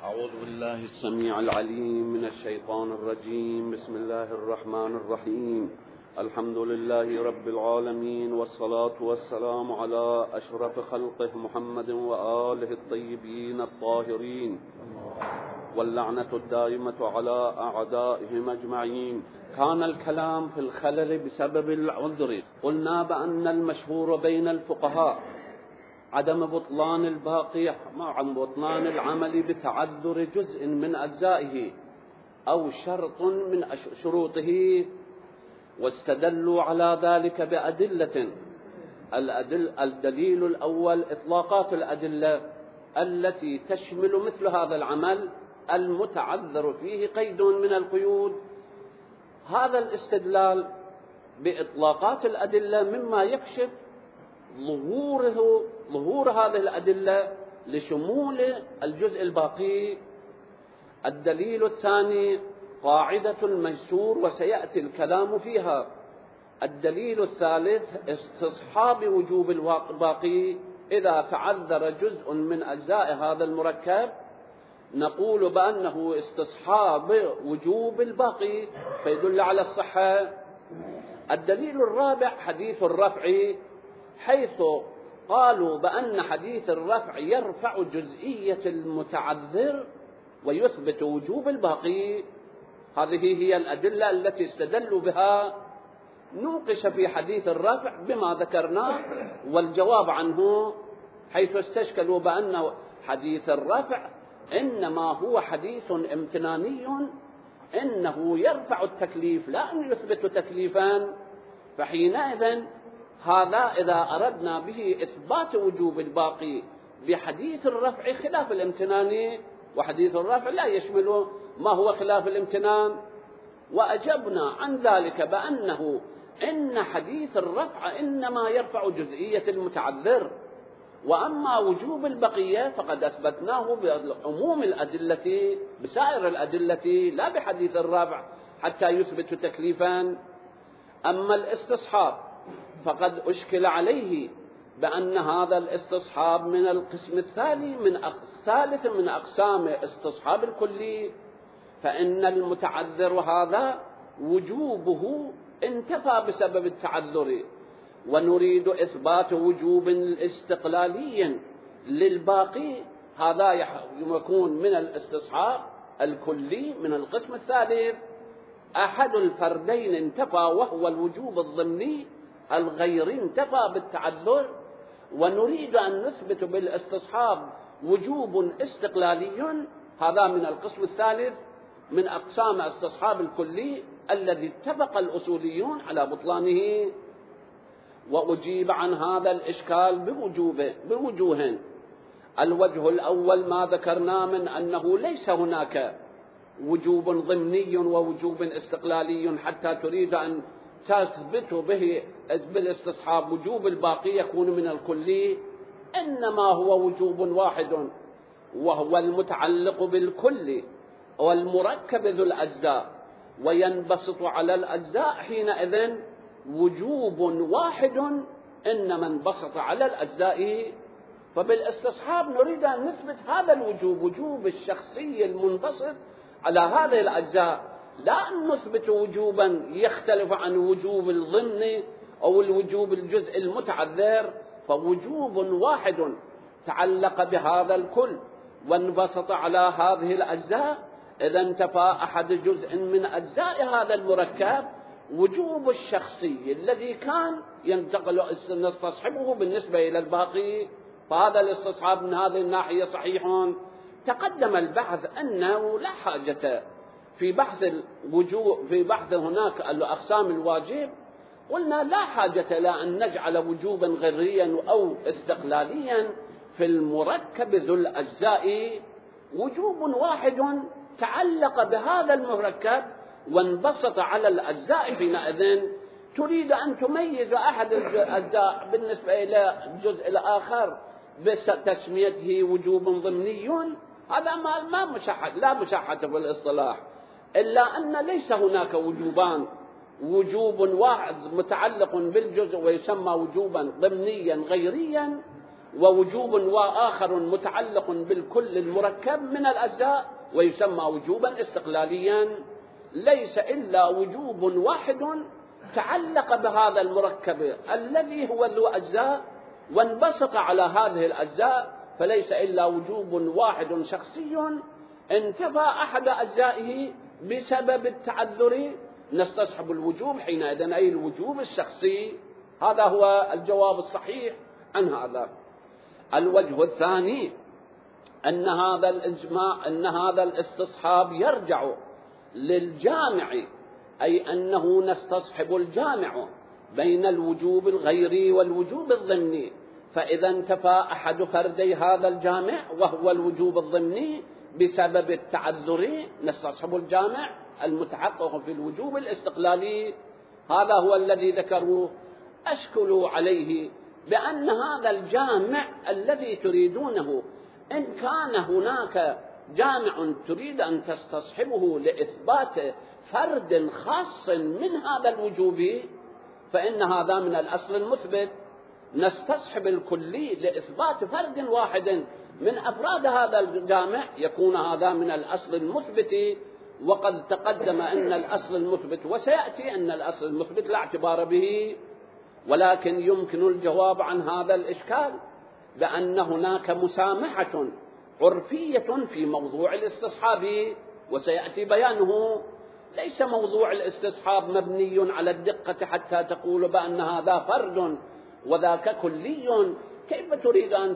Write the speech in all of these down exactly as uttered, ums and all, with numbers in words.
أعوذ بالله السميع العليم من الشيطان الرجيم. بسم الله الرحمن الرحيم. الحمد لله رب العالمين، والصلاة والسلام على أشرف خلقه محمد وآله الطيبين الطاهرين، واللعنة الدائمة على أعدائهم أجمعين. كان الكلام في الخلل بسبب العذر. قلنا بأن المشهور بين الفقهاء عدم بطلان الباقي مع بطلان العمل بتعذر جزء من أجزائه أو شرط من شروطه، واستدلوا على ذلك بأدلة. الأدل الدليل الأول إطلاقات الأدلة التي تشمل مثل هذا العمل المتعذر فيه قيد من القيود. هذا الاستدلال بإطلاقات الأدلة مما يكشف ظهوره ظهور هذه الأدلة لشمول الجزء الباقي. الدليل الثاني قاعدة الميسور، وسيأتي الكلام فيها. الدليل الثالث استصحاب وجوب الباقي. إذا تعذر جزء من أجزاء هذا المركب نقول بأنه استصحاب وجوب الباقي، فيدل على الصحة. الدليل الرابع حديث الرفع، حيث قالوا بأن حديث الرفع يرفع جزئية المتعذر ويثبت وجوب الباقي. هذه هي الأدلة التي استدلوا بها. نوقش في حديث الرفع بما ذكرناه والجواب عنه، حيث استشكلوا بأن حديث الرفع إنما هو حديث امتناني، إنه يرفع التكليف لا أن يثبت تكليفا. فحينئذ هذا إذا أردنا به إثبات وجوب الباقي بحديث الرفع خلاف الامتنان، وحديث الرفع لا يشمل ما هو خلاف الامتنان. وأجبنا عن ذلك بأنه إن حديث الرفع إنما يرفع جزئية المتعذر، وأما وجوب البقية فقد أثبتناه بعموم الأدلة بسائر الأدلة لا بحديث الرفع حتى يثبت تكليفا. أما الاستصحاب فقد أشكل عليه بأن هذا الاستصحاب من القسم الثاني من الثالث من أقسام استصحاب الكلي، فإن المتعذر هذا وجوبه انتفى بسبب التعذر، ونريد إثبات وجوب استقلالي للباقي. هذا يكون من الاستصحاب الكلي من القسم الثالث. أحد الفردين انتفى وهو الوجوب الضمني، الغير انتفى بالتعذر، ونريد أن نثبت بالاستصحاب وجوب استقلالي. هذا من القسم الثالث من أقسام استصحاب الكلي الذي اتفق الأصوليون على بطلانه. وأجيب عن هذا الإشكال بوجوه بوجوه. الوجه الأول ما ذكرنا من أنه ليس هناك وجوب ضمني ووجوب استقلالي حتى تريد أن تثبت به بالاستصحاب وجوب الباقي يكون من الكلي، إنما هو وجوب واحد وهو المتعلق بالكل والمركب ذو الأجزاء، وينبسط على الأجزاء. حينئذ وجوب واحد إنما انبسط على الأجزاء. فبالاستصحاب نريد أن نثبت هذا الوجوب، وجوب الشخصي المنبسط على هذه الأجزاء، لا أن نثبت وجوبا يختلف عن وجوب الضمن أو الوجوب الجزء المتعذر. فوجوب واحد تعلق بهذا الكل وانبسط على هذه الأجزاء. إذا انتفى أحد جزء من أجزاء هذا المركب وجوب الشخصي الذي كان ينتقل نستصحبه بالنسبة إلى الباقي. فهذا الاستصحاب من هذه الناحية صحيح. تقدم البحث أنه لا حاجة في بحث الوجوب في بحث هناك الأقسام الواجب، قلنا لا حاجة لا أن نجعل وجوبا غيريا أو استقلاليا في المركب ذو الأجزاء. وجوب واحد تعلق بهذا المركب وانبسط على الأجزاء. حينئذ تريد أن تميز أحد الأجزاء بالنسبة إلى الجزء الآخر بتسميته وجوب ضمني. هذا ما مشاحة لا مشاحة في الاصطلاح، إلا أن ليس هناك وجوبان، وجوب واحد متعلق بالجزء ويسمى وجوبا ضمنيا غيريا، ووجوب وآخر متعلق بالكل المركب من الأجزاء، ويسمى وجوبا استقلاليا. ليس إلا وجوب واحد تعلق بهذا المركب الذي هو ذو أجزاء وانبسط على هذه الأجزاء، فليس إلا وجوب واحد شخصي انتفى أحد أجزائه بسبب التعذر، نستصحب الوجوب حينئذ، أي الوجوب الشخصي. هذا هو الجواب الصحيح عن هذا. الوجه الثاني أن هذا الإجماع أن هذا الاستصحاب يرجع للجامع، أي أنه نستصحب الجامع بين الوجوب الغيري والوجوب الضمني، فإذا انتفى أحد فردي هذا الجامع وهو الوجوب الضمني بسبب التعذر، نستصحب الجامع المتحقق في الوجوب الاستقلالي. هذا هو الذي ذكروه. أشكلوا عليه بأن هذا الجامع الذي تريدونه إن كان هناك جامع تريد أن تستصحبه لإثبات فرد خاص من هذا الوجوب، فإن هذا من الأصل المثبت. نستصحب الكلي لإثبات فرد واحد من أفراد هذا الجامع، يكون هذا من الأصل المثبت. وقد تقدم أن الأصل المثبت، وسيأتي أن الأصل المثبت لا اعتبار به، ولكن يمكن الجواب عن هذا الإشكال بأن هناك مسامحة عرفية في موضوع الاستصحاب، وسيأتي بيانه. ليس موضوع الاستصحاب مبني على الدقة حتى تقول بأن هذا فرد وذاك كلي. كيف تريد أن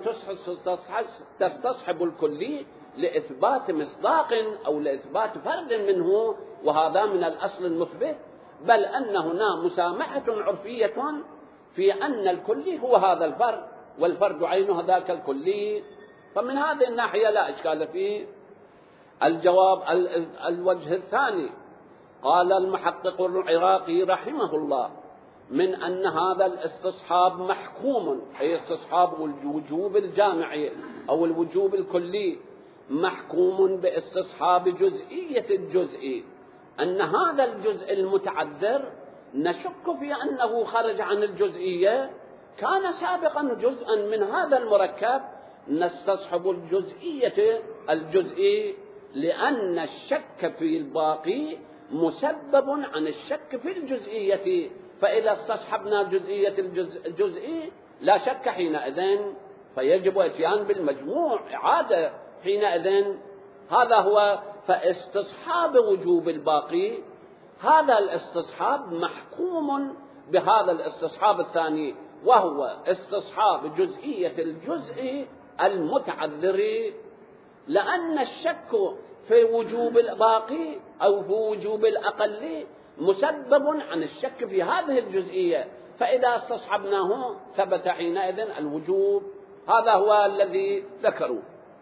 تستصحب الكلي لإثبات مصداق أو لإثبات فرد منه وهذا من الأصل المثبت؟ بل أن هنا مسامحة عرفية في أن الكلي هو هذا الفرد والفرد عينه ذاك الكلي، فمن هذه الناحية لا إشكال فيه. الجواب الوجه الثاني، قال المحقق العراقي رحمه الله: من أن هذا الاستصحاب محكوم، أي استصحاب الوجوب الجامعي أو الوجوب الكلي، محكوم باستصحاب جزئية الجزء، أن هذا الجزء المتعذر نشك في أنه خرج عن الجزئية، كان سابقا جزءا من هذا المركب، نستصحب الجزئية الجزئي، لأن الشك في الباقي مسبب عن الشك في الجزئية، فإذا استصحبنا جزئية الجزء الجزئي لا شك حينئذ، فيجب اتيان بالمجموع إعادة حينئذ. هذا هو. فاستصحاب وجوب الباقي، هذا الاستصحاب محكوم بهذا الاستصحاب الثاني، وهو استصحاب جزئية الجزء المتعذر، لأن الشك في وجوب الباقي أو في وجوب الأقل مسبب عن الشك في هذه الجزئية، فإذا استصحبناه ثبت حينئذ الوجوب. هذا هو الذي ذكروا.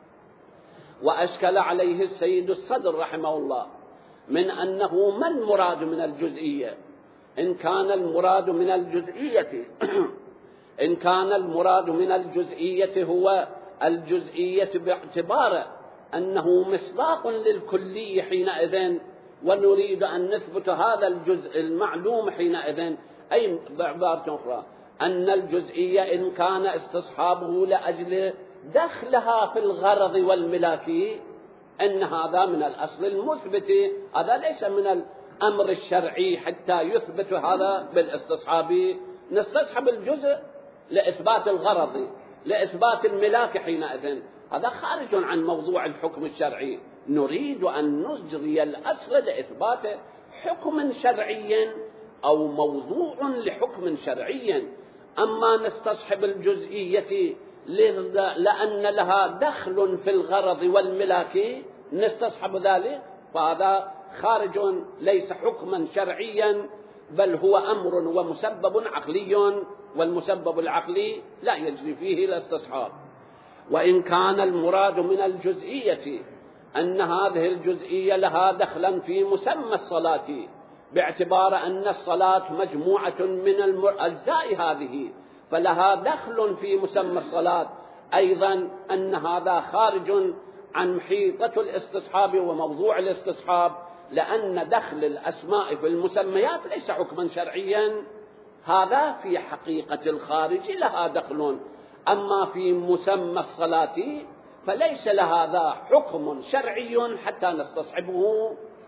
وأشكل عليه السيد الصدر رحمه الله من أنه ما المراد من الجزئية. إن كان المراد من الجزئية إن كان المراد من الجزئية هو الجزئية باعتبار أنه مصداق للكلي حينئذ، ونريد أن نثبت هذا الجزء المعلوم حينئذ، أي بعبارة أخرى أن الجزئية إن كان استصحابه لأجل دخلها في الغرض والملاك، أن هذا من الأصل المثبت. هذا ليس من الأمر الشرعي حتى يثبت هذا بالاستصحاب. نستصحب الجزء لإثبات الغرض، لإثبات الملاك حينئذ، هذا خارج عن موضوع الحكم الشرعي. نريد أن نجري الأصل لإثبات حكم شرعي أو موضوع لحكم شرعي. أما نستصحب الجزئية لأن لها دخل في الغرض والملاك نستصحب ذلك، فهذا خارج، ليس حكما شرعيا بل هو أمر ومسبب عقلي، والمسبب العقلي لا يجري فيه الاستصحاب. وإن كان المراد من الجزئية أن هذه الجزئية لها دخلا في مسمى الصلاة، باعتبار أن الصلاة مجموعة من الأجزاء هذه فلها دخل في مسمى الصلاة، أيضا أن هذا خارج عن محيطة الاستصحاب وموضوع الاستصحاب، لأن دخل الأسماء في المسميات ليس حكما شرعيا، هذا في حقيقة الخارج لها دخل. أما في مسمى الصلاة فليس لهذا حكم شرعي حتى نستصحبه.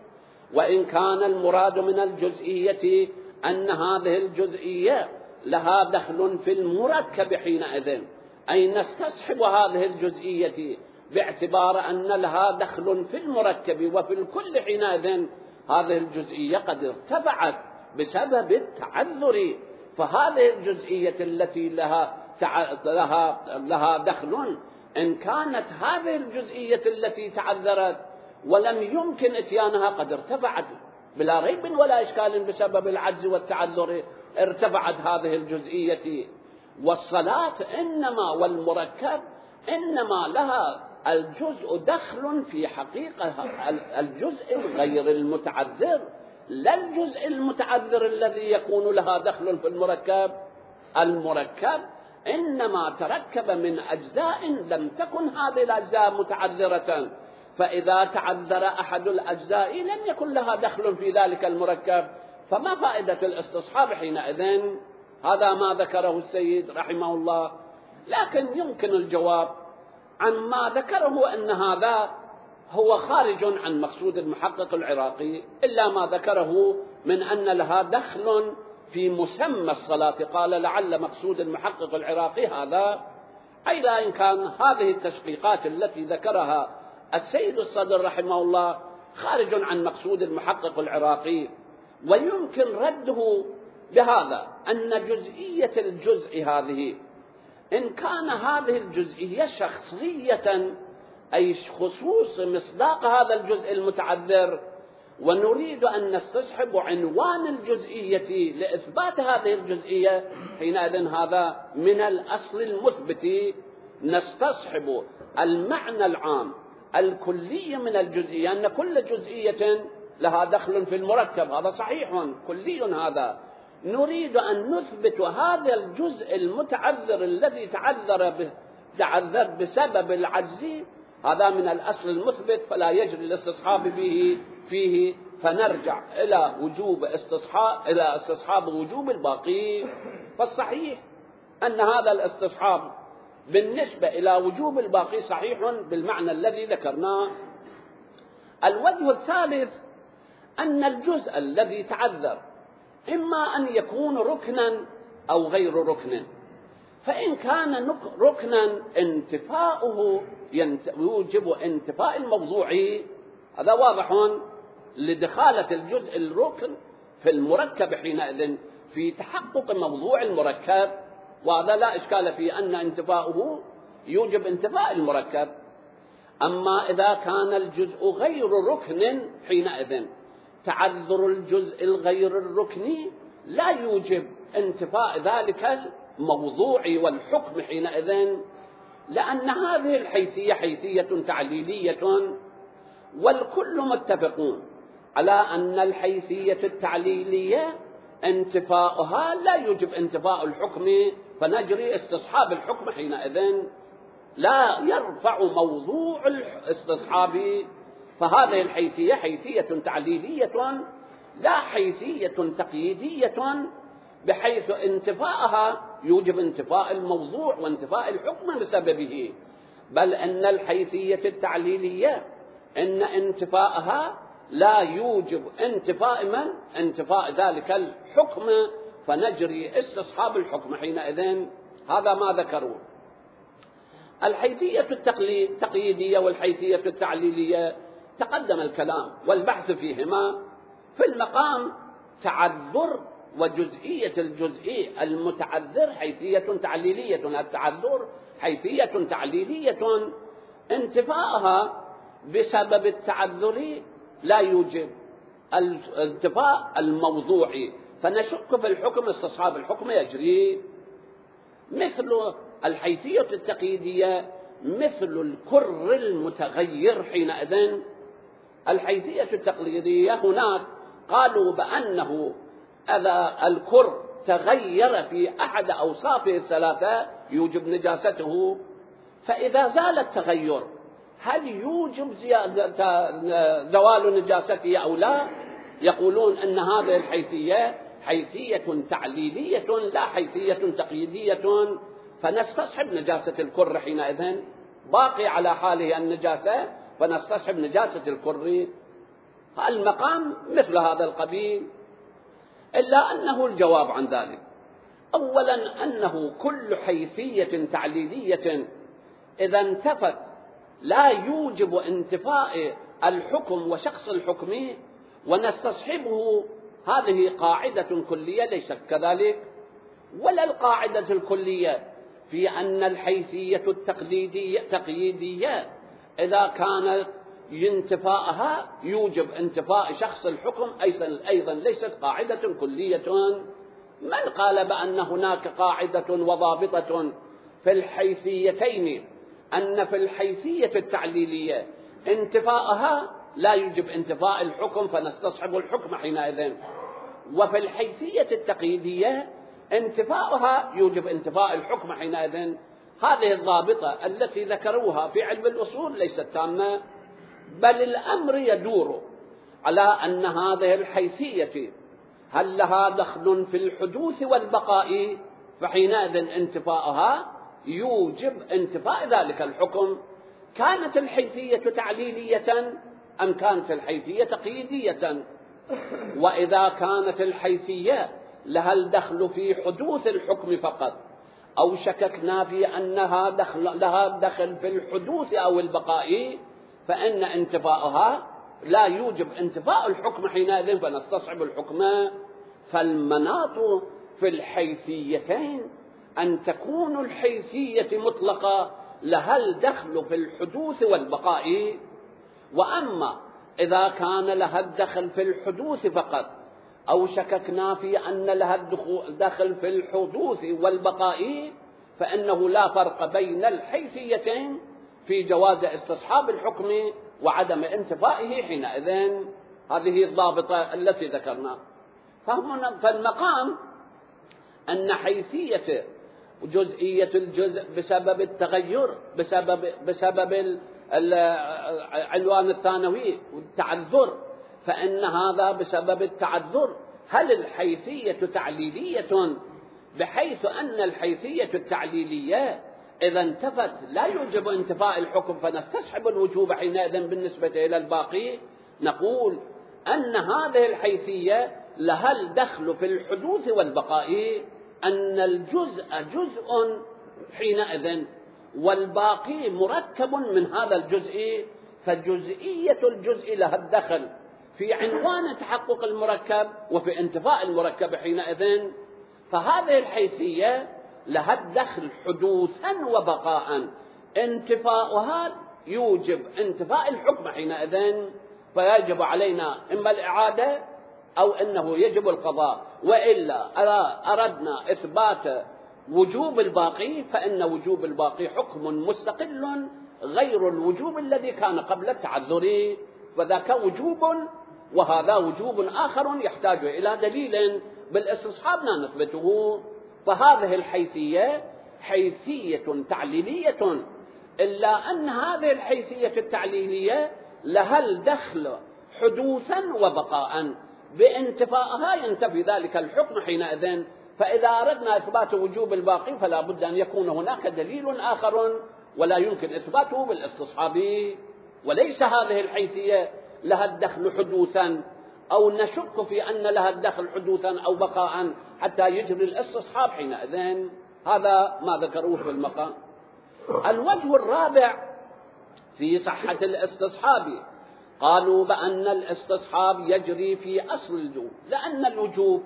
وإن كان المراد من الجزئية أن هذه الجزئية لها دخل في المركب حينئذ، أي نستصحب هذه الجزئية باعتبار أن لها دخل في المركب وفي الكل حينئذ هذه الجزئية قد ارتفعت بسبب التعذر. فهذه الجزئية التي لها لها لها دخل، إن كانت هذه الجزئية التي تعذرت ولم يمكن إتيانها قد ارتفعت بلا ريب ولا إشكال بسبب العجز والتعذر، ارتفعت هذه الجزئية. والصلاة إنما والمركب إنما لها الجزء دخل في حقيقة الجزء الغير المتعذر، لا الجزء المتعذر الذي يكون لها دخل في المركب. المركب إنما تركب من أجزاء لم تكن هذه الأجزاء متعذرة، فإذا تعذر أحد الأجزاء لم يكن لها دخل في ذلك المركب، فما فائدة الاستصحاب حينئذ؟ هذا ما ذكره السيد رحمه الله. لكن يمكن الجواب عن ما ذكره أن هذا هو خارج عن مقصود المحقق العراقي، إلا ما ذكره من أن لها دخل في مسمى الصلاة. قال لعل مقصود المحقق العراقي هذا، أي لا إن كان هذه التشقيقات التي ذكرها السيد الصدر رحمه الله خارج عن مقصود المحقق العراقي. ويمكن رده بهذا أن جزئية الجزء هذه إن كان هذه الجزئية شخصية، أي خصوص مصداق هذا الجزء المتعذر، ونريد أن نستصحب عنوان الجزئية لإثبات هذه الجزئية، حينئذ هذا من الأصل المثبت نستصحب المعنى العام الكلي من الجزئية، أن كل جزئية لها دخل في المركب، هذا صحيح كلي. هذا نريد أن نثبت هذا الجزء المتعذر الذي تعذر تعذر بسبب العجز، هذا من الأصل المثبت، فلا يجري الاستصحاب به فيه، فنرجع إلى وجوب استصحاب إلى استصحاب وجوب الباقي. فالصحيح أن هذا الاستصحاب بالنسبة إلى وجوب الباقي صحيح بالمعنى الذي ذكرناه. الوجه الثالث أن الجزء الذي تعذر إما أن يكون ركنا أو غير ركن، فإن كان ركنا انتفاؤه يوجب انتفاء الموضوع، هذا واضح لدخالة الجزء الركن في المركب حينئذ في تحقق موضوع المركب، وهذا لا إشكال في أن انتفاؤه يوجب انتفاء المركب. أما إذا كان الجزء غير ركن حينئذ تعذر الجزء الغير الركني لا يوجب انتفاء ذلك الموضوع والحكم حينئذ، لأن هذه الحيثية حيثية تعليلية، والكل متفقون على أن الحيثية التعليلية انتفاؤها لا يوجب انتفاء الحكم، فنجري استصحاب الحكم حينئذ لا يرفع موضوع الاستصحاب. فهذه الحيثية حيثية تعليلية لا حيثية تقييدية بحيث انتفاءها يوجب انتفاء الموضوع وانتفاء الحكم بسببه، بل أن الحيثية التعليلية إن انتفاءها لا يوجب انتفاء من انتفاء ذلك الحكم، فنجري استصحاب الحكم حينئذ. هذا ما ذكروا. الحيثية التقييدية والحيثية التعليلية تقدم الكلام والبحث فيهما في المقام. تعذر وجزئية الجزئي المتعذر حيثية تعليلية، التعذر حيثية تعليلية انتفاءها بسبب التعذر لا يوجب الانتفاء الموضوعي، فنشك في الحكم استصحاب الحكم يجري. مثل الحيثية التقييدية مثل الكر المتغير حينئذ. الحيثية التقليدية هناك قالوا بأنه إذا الكر تغير في أحد أوصافه الثلاثة يوجب نجاسته، فإذا زال التغير هل يوجب زوال نجاسته أو لا؟ يقولون أن هذه الحيثية حيثية تعليلية لا حيثية تقييدية، فنستصحب نجاسة الكر حينئذ، باقي على حاله النجاسة فنستصحب نجاسة الكر. المقام مثل هذا القبيل، إلا أنه الجواب عن ذلك أولا أنه كل حيثية تعليلية إذا انتفت لا يوجب انتفاء الحكم وشخص الحكم ونستصحبه. هذه قاعدة كلية ليست كذلك، ولا القاعدة الكلية في أن الحيثية التقليدية تقييدية إذا كانت انتفاءها يوجب انتفاء شخص الحكم أيضا ليست قاعدة كلية. من قال بأن هناك قاعدة وضابطة في الحيثيتين، أن في الحيثية التعليلية انتفاءها لا يوجب انتفاء الحكم فنستصحب الحكم حينئذ، وفي الحيثية التقييدية انتفاءها يوجب انتفاء الحكم حينئذ. هذه الضابطة التي ذكروها في علم الأصول ليست تامة، بل الأمر يدور على أن هذه الحيثية هل لها دخل في الحدوث والبقاء، فحينئذ انتفاءها يوجب انتفاء ذلك الحكم. كانت الحيثية تعليلية أم كانت الحيثية تقييدية؟ وإذا كانت الحيثية لها الدخل في حدوث الحكم فقط، أو شككنا في أنها دخل لها دخل في الحدوث أو البقاء، فإن انتفاءها لا يوجب انتفاء الحكم حينئذ فنستصحب الحكم. فالمناط في الحيثيتين أن تكون الحيثية مطلقة لها الدخل في الحدوث والبقاء، وأما إذا كان لها الدخل في الحدوث فقط أو شككنا في أن لها الدخل في الحدوث والبقاء، فإنه لا فرق بين الحيثيتين في جواز استصحاب الحكم وعدم انتفائه حينئذ. هذه الضابطة التي ذكرنا. فالمقام أن حيثية جزئية الجزء بسبب التغير بسبب بسبب العنوان الثانوي والتعذر، فإن هذا بسبب التعذر. هل الحيثية تعليلية بحيث أن الحيثية التعليلية إذا انتفت لا يوجب انتفاء الحكم فنستصحب الوجوب حينئذ بالنسبة إلى الباقي؟ نقول أن هذه الحيثية لها الدخل في الحدوث والبقاء، أن الجزء جزء حينئذ والباقي مركب من هذا الجزء، فجزئية الجزء لها الدخل في عنوان تحقق المركب وفي انتفاء المركب حينئذ. فهذه الحيثية لها الدخل حدوثا وبقاء، انتفاؤها يوجب انتفاء الحكم حينئذ، فيجب علينا إما الإعادة أو أنه يجب القضاء. وإلا أردنا إثبات وجوب الباقي فإن وجوب الباقي حكم مستقل غير الوجوب الذي كان قبل التعذر، فذاك وجوب وهذا وجوب آخر يحتاج إلى دليل بالاستصحاب نثبته. فهذه الحيثية حيثية تعليلية، إلا أن هذه الحيثية التعليلية لها الدخل حدوثا وبقاء، بانتفائها ينتفي ذلك الحكم حينئذ. فإذا أردنا إثبات وجوب الباقي فلا بد أن يكون هناك دليل آخر ولا يمكن إثباته بالاستصحاب. وليس هذه الحيثية لها الدخل حدوثا أو نشك في أن لها الدخل حدوثا أو بقاء حتى يجري الاستصحاب حينئذ. هذا ما ذكروه في المقام. الوجه الرابع في صحة الاستصحاب، قالوا بأن الاستصحاب يجري في أصل الوجوب، لأن الوجوب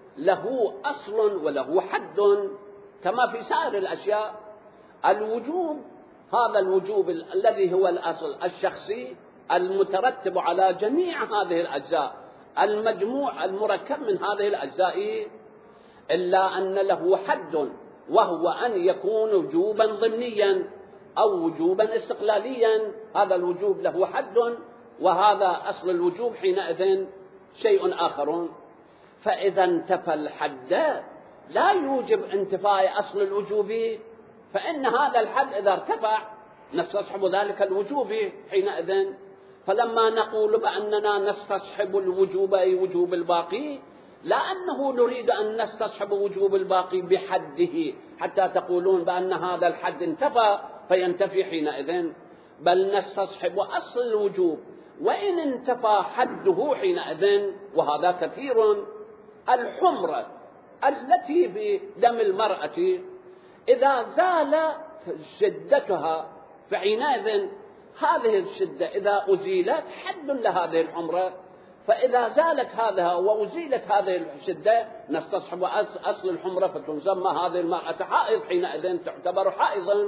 له أصل وله حد كما في سائر الأشياء. الوجوب هذا الوجوب الذي هو الأصل الشخصي المترتب على جميع هذه الأجزاء، المجموع المركب من هذه الأجزاء، إلا أن له حد، وهو أن يكون وجوبا ضمنيا أو وجوبا استقلاليا. هذا الوجوب له حد، وهذا أصل الوجوب حينئذ شيء آخر. فإذا انتفى الحد لا يوجب انتفاء أصل الوجوب، فإن هذا الحد إذا ارتفع نستصحب ذلك الوجوب حينئذ. فلما نقول بأننا نستصحب الوجوب أي وجوب الباقي، لا أنه نريد أن نستصحب وجوب الباقي بحده حتى تقولون بأن هذا الحد انتفى فينتفي حينئذ، بل نستصحب أصل الوجوب وإن انتفى حده حينئذ، وهذا كثير. الحمرة التي بدم المرأة إذا زال شدتها فحينئذ هذه الشدة إذا أزيلت حد لهذه الحمرة، فإذا زالت هذا وأزيلت هذه الشدة نستصحب أصل الحمرة فتسمى هذه المرأة حائض، حينئذ تعتبر حائضا.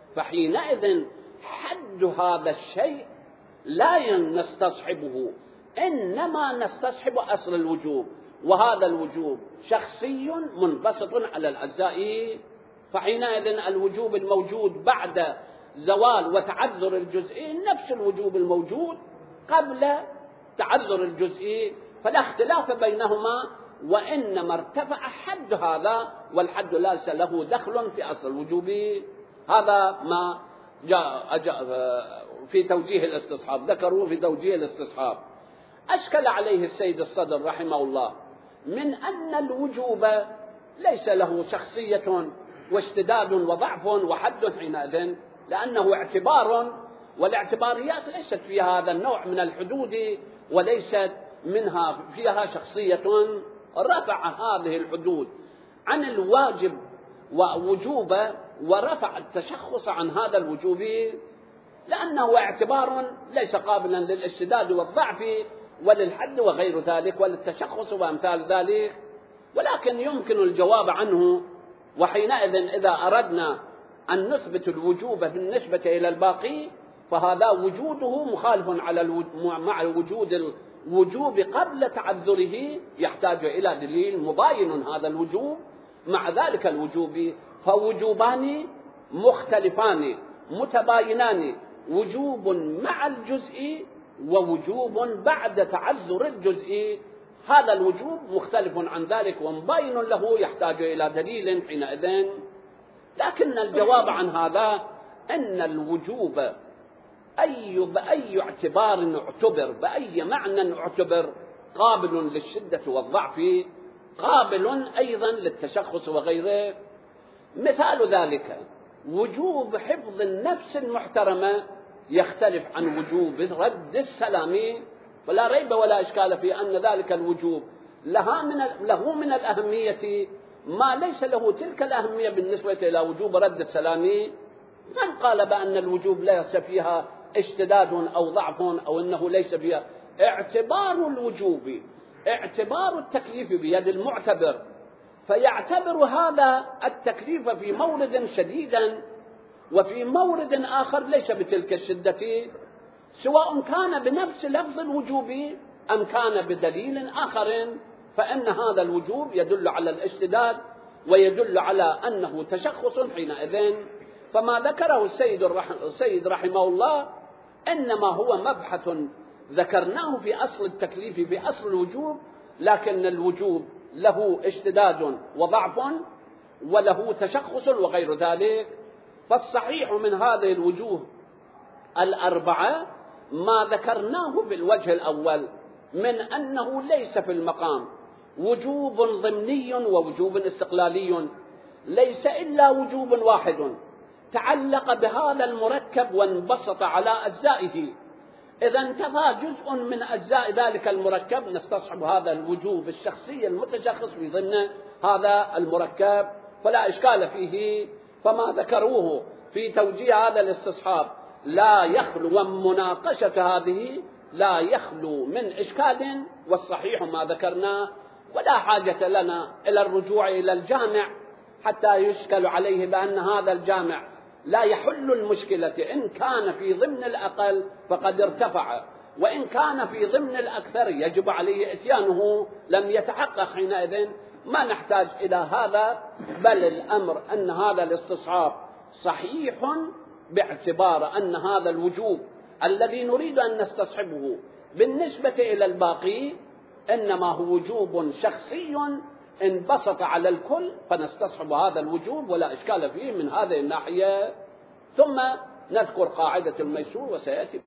فحينئذ حد هذا الشيء لا نستصحبه، إنما نستصحب أصل الوجوب، وهذا الوجوب شخصي منبسط على الأجزاء. فحينئذ الوجوب الموجود بعد زوال وتعذر الجزئي نفس الوجوب الموجود قبل تعذر الجزئي، فلا اختلاف بينهما، وإنما ارتفع حد هذا والحد ليس له دخل في أصل الوجوب. هذا ما جاء, جاء في توجيه الاستصحاب، ذكروا في توجيه الاستصحاب. أشكل عليه السيد الصدر رحمه الله من أن الوجوب ليس له شخصية واشتداد وضعف وحد حينئذ، لأنه اعتبار، والاعتباريات ليست فيها هذا النوع من الحدود وليست منها فيها شخصية. رفع هذه الحدود عن الواجب ووجوب ورفع التشخص عن هذا الوجوب، لأنه اعتبار ليس قابلا للاشتداد والضعف وللحد وغير ذلك وللتشخص وأمثال ذلك، ولكن يمكن الجواب عنه. وحينئذ إذا أردنا أن نثبت الوجوب بالنسبة إلى الباقي فهذا وجوده مخالف على مع وجود الوجوب قبل تعذره، يحتاج إلى دليل مباين هذا الوجوب مع ذلك الوجوب، فوجوبان مختلفان متباينان، وجوب مع الجزء ووجوب بعد تعذر الجزء. هذا الوجوب مختلف عن ذلك ومباين له، يحتاج إلى دليل حينئذ. لكن الجواب عن هذا أن الوجوب أي بأي اعتبار اعتبر، بأي معنى اعتبر، قابل للشدة والضعف، قابل أيضا للتشخص وغيره. مثال ذلك وجوب حفظ النفس المحترمة يختلف عن وجوب رد السلام، فلا ريب ولا إشكال في أن ذلك الوجوب لها من له من الأهمية ما ليس له تلك الأهمية بالنسبة إلى وجوب رد السلام. من قال بأن الوجوب ليس فيها اشتداد أو ضعف أو أنه ليس فيها؟ اعتبار الوجوب اعتبار التكليف بيد المعتبر، فيعتبر هذا التكليف في مورد شديدا وفي مورد آخر ليس بتلك الشدة، سواء كان بنفس لفظ الوجوب أم كان بدليل آخر، فإن هذا الوجوب يدل على الاشتداد ويدل على أنه تشخص حينئذ. فما ذكره السيد, الرحم السيد رحمه الله إنما هو مبحث ذكرناه في أصل التكليف في أصل الوجوب، لكن الوجوب له اشتداد وضعف وله تشخص وغير ذلك. فالصحيح من هذه الوجوه الأربعة ما ذكرناه بالوجه الأول من أنه ليس في المقام وجوب ضمني ووجوب استقلالي، ليس إلا وجوب واحد تعلق بهذا المركب وانبسط على أجزائه. إذا انتفى جزء من أجزاء ذلك المركب نستصحب هذا الوجوب الشخصي المتشخص في ضمن هذا المركب، فلا إشكال فيه. فما ذكروه في توجيه هذا الاستصحاب لا يخلو، ومناقشة هذه لا يخلو من إشكال، والصحيح ما ذكرناه، ولا حاجة لنا إلى الرجوع إلى الجامع حتى يشكل عليه بأن هذا الجامع لا يحل المشكلة. إن كان في ضمن الأقل فقد ارتفع، وإن كان في ضمن الأكثر يجب عليه إتيانه، لم يتحقق حينئذ ما نحتاج إلى هذا. بل الأمر أن هذا الاستصحاب صحيح باعتبار أن هذا الوجوب الذي نريد أن نستصحبه بالنسبة إلى الباقي إنما هو وجوب شخصي انبسط على الكل، فنستصحب هذا الوجوب ولا إشكال فيه من هذه الناحية. ثم نذكر قاعدة الميسور وسيأتي